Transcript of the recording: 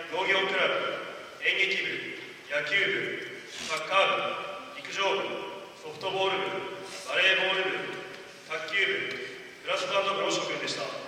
農業クラブ、演劇部、野球部、サッカー部、陸上部、ソフトボール部、バレーボール部、卓球部、ブラスバンド部の諸君でした。